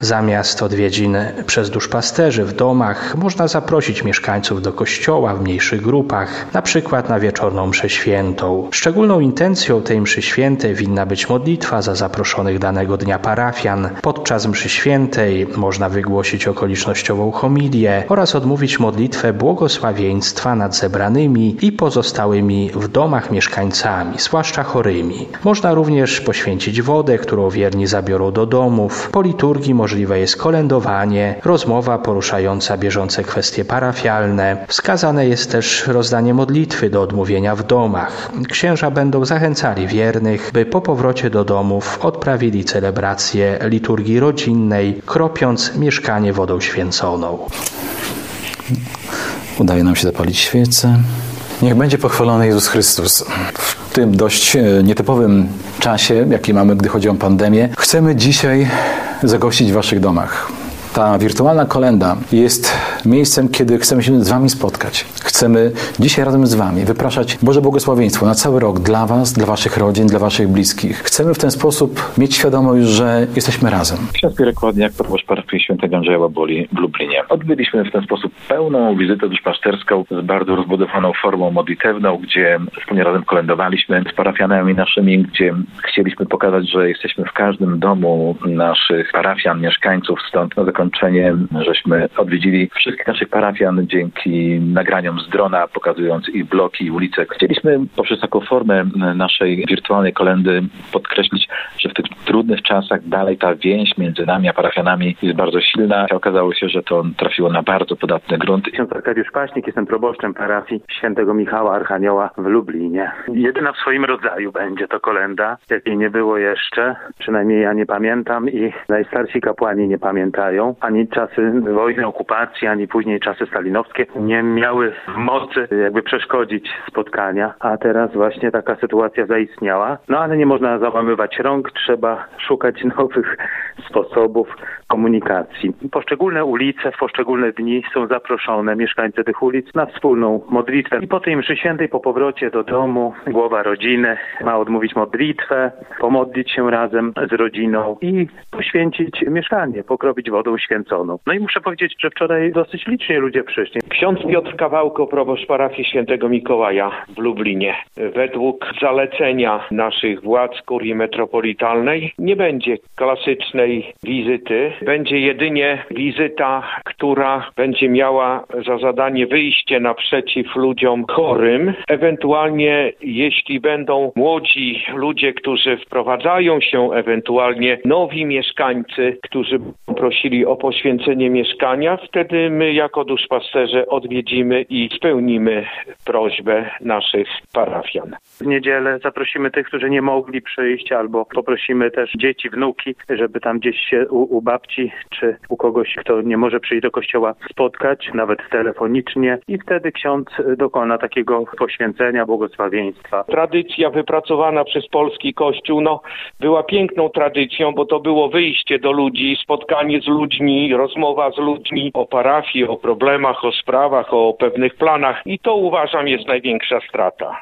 Zamiast odwiedzin przez duszpasterzy w domach można zaprosić mieszkańców do kościoła w mniejszych grupach, na przykład na wieczorną mszę świętą. Szczególną intencją tej mszy świętej winna być modlitwa za zaproszonych danego dnia parafian. Podczas mszy świętej można wygłosić okolicznościową homilię oraz odmówić modlitwę błogosławieństwa nad zebranymi i pozostałymi w domach mieszkańcami, zwłaszcza chorymi. Można również poświęcić wodę, którą wierni zabiorą do domów. Po liturgii możliwe jest kolędowanie, rozmowa poruszająca bieżące kwestie parafialne. Wskazane jest też rozdanie modlitwy do odmówienia w domach. Księża będą zachęcali wiernych, by po powrocie do domów odprawili celebrację liturgii rodzinnej, kropiąc mieszkanie wodą święconą. Udaje nam się zapalić świecę. Niech będzie pochwalony Jezus Chrystus. W tym dość nietypowym czasie, jaki mamy, gdy chodzi o pandemię, chcemy dzisiaj zagościć w waszych domach. Ta wirtualna kolęda jest miejscem, kiedy chcemy się z wami spotkać. Chcemy dzisiaj razem z wami wypraszać Boże błogosławieństwo na cały rok dla was, dla waszych rodzin, dla waszych bliskich. Chcemy w ten sposób mieć świadomość, że jesteśmy razem. Ksiądz Mirek Ładniak, proboszcz parafii Świętego Andrzeja Łaboli w Lublinie. Odbyliśmy w ten sposób pełną wizytę duszpasterską z bardzo rozbudowaną formą modlitewną, gdzie wspólnie razem kolędowaliśmy z parafianami naszymi, gdzie chcieliśmy pokazać, że jesteśmy w każdym domu naszych parafian, mieszkańców, stąd na zakończenie, żeśmy odwiedzili wszystkich naszych parafian dzięki nagraniom z drona, pokazując ich bloki i ulice. Chcieliśmy poprzez taką formę naszej wirtualnej kolędy podkreślić, że w tych trudnych czasach dalej ta więź między nami a parafianami jest bardzo silna. Okazało się, że to trafiło na bardzo podatny grunt. Ksiądz Arkadiusz Paśnik, jestem proboszczem parafii Świętego Michała Archanioła w Lublinie. Jedyna w swoim rodzaju będzie to kolenda, jakiej nie było jeszcze. Przynajmniej ja nie pamiętam i najstarsi kapłani nie pamiętają. Ani czasy wojny, okupacji, ani później czasy stalinowskie nie miały mocy jakby przeszkodzić spotkania, a teraz właśnie taka sytuacja zaistniała. No ale nie można załamywać rąk, trzeba szukać nowych sposobów komunikacji. Poszczególne ulice w poszczególne dni są zaproszone, mieszkańcy tych ulic, na wspólną modlitwę. I po tej mszy świętej, po powrocie do domu, głowa rodziny ma odmówić modlitwę, pomodlić się razem z rodziną i poświęcić mieszkanie, pokropić wodą święconą. No i muszę powiedzieć, że wczoraj dosyć licznie ludzie przyszli. Ksiądz Piotr Kawałko, proboszcz parafii Świętego Mikołaja w Lublinie. Według zalecenia naszych władz kurii metropolitalnej nie będzie klasycznej wizyty. Będzie jedynie wizyta, która będzie miała za zadanie wyjście naprzeciw ludziom chorym. Ewentualnie jeśli będą młodzi ludzie, którzy wprowadzają się, ewentualnie nowi mieszkańcy, którzy prosili o poświęcenie mieszkania, wtedy my jako duszpasterze odwiedzimy i spełnimy prośbę naszych parafian. W niedzielę zaprosimy tych, którzy nie mogli przyjść, albo poprosimy też dzieci, wnuki, żeby tam gdzieś się u babci czy u kogoś, kto nie może przyjść do kościoła, spotkać, nawet telefonicznie, i wtedy ksiądz dokona takiego poświęcenia, błogosławieństwa. Tradycja wypracowana przez polski Kościół była piękną tradycją, bo to było wyjście do ludzi, spotkanie z ludźmi, rozmowa z ludźmi o parafii, o problemach, o sprawach, o pewnych planach, i to uważam jest największa strata.